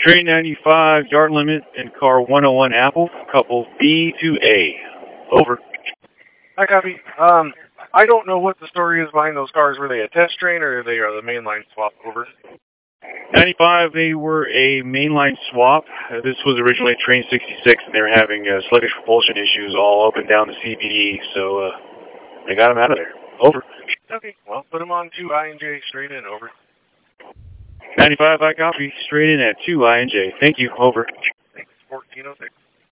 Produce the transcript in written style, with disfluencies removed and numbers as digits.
Train 95, yard limit, and car 101 Apple, couple B to A. Over. I copy. I don't know what the story is behind those cars. Were they a test train or they are the mainline swap? Over. 95, they were a mainline swap. This was originally train 66, and they were having sluggish propulsion issues all up and down the CBD, so they got them out of there. Over. Okay, well, put them on 2 I and J straight in. Over. 95, I copy. Straight in at 2 I and J. Thank you. Over. Thanks. 1406.